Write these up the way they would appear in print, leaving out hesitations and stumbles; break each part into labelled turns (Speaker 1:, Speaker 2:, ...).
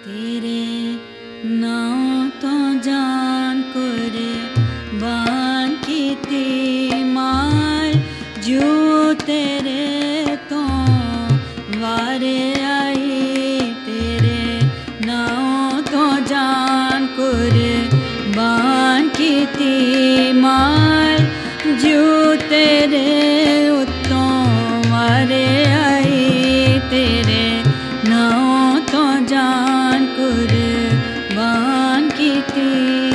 Speaker 1: तेरे नाम तो जान कुर्बान कीती मार जो तेरे तो वारे आई। तेरे नाम तो जान कुर्बान कीती मार जो तेरे उत्तों वारे आई। तेरे नाम तो जान कुर्बान कीती।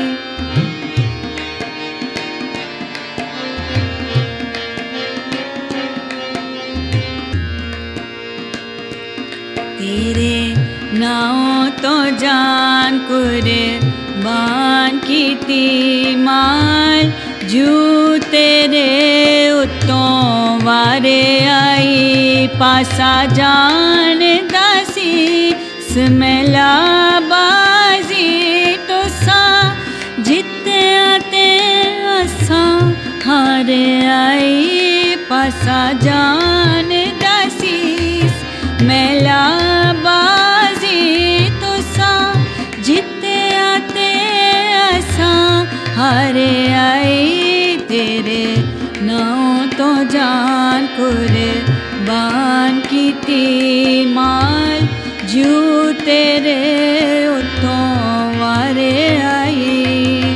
Speaker 1: तेरे नाम तो जान कुर्बान कीती मार जो तेरे उत्तों वारे आई। पासा जान दासी स्मेला बाजी तो सा जिते आते असा हारे आई। पासा जान दासी मेला बाजी तो सा जिते आते असा हारे आई। तेरे नाम तो जान कुर्बान कीती मार जो तेरे उत्तों वारे आई।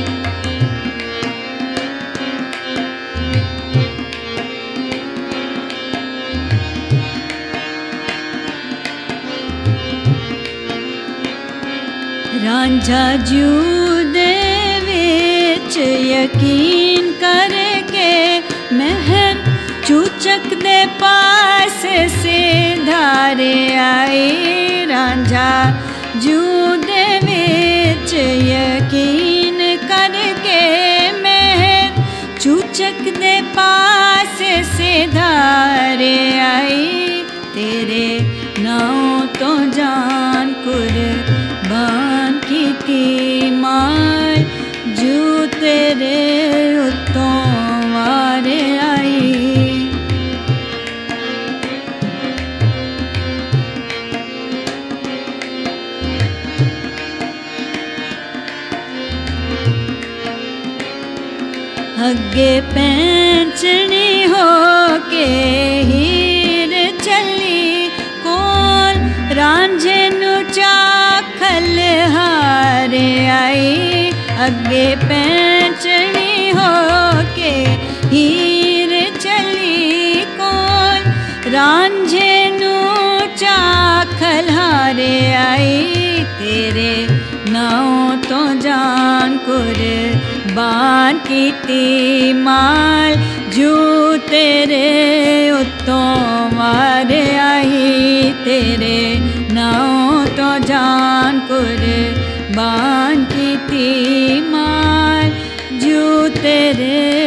Speaker 1: रांझा जू दे विच यकीन करके महन चूचक दे पास से धारे आई। रांझा जू दे विच यकीन करके महन चूचक दे पास से धारे आई। तेरे नाम तो जान कुर्बान कीती मार जो तेरे उत्तों वारे आई। अगे पैंचनी हो के हीर चली कौन रांझे नु चाखल हारे आई। अगे पैंचनी हो के हीर चली कौन रांझे नु चाखल हारे आई। तेरे नाम तो जान कुर्बान कीती मार जो तेरे उत्तों वारे आई। तेरे नाम तो जान कुर्बान कीती मार जो तेरे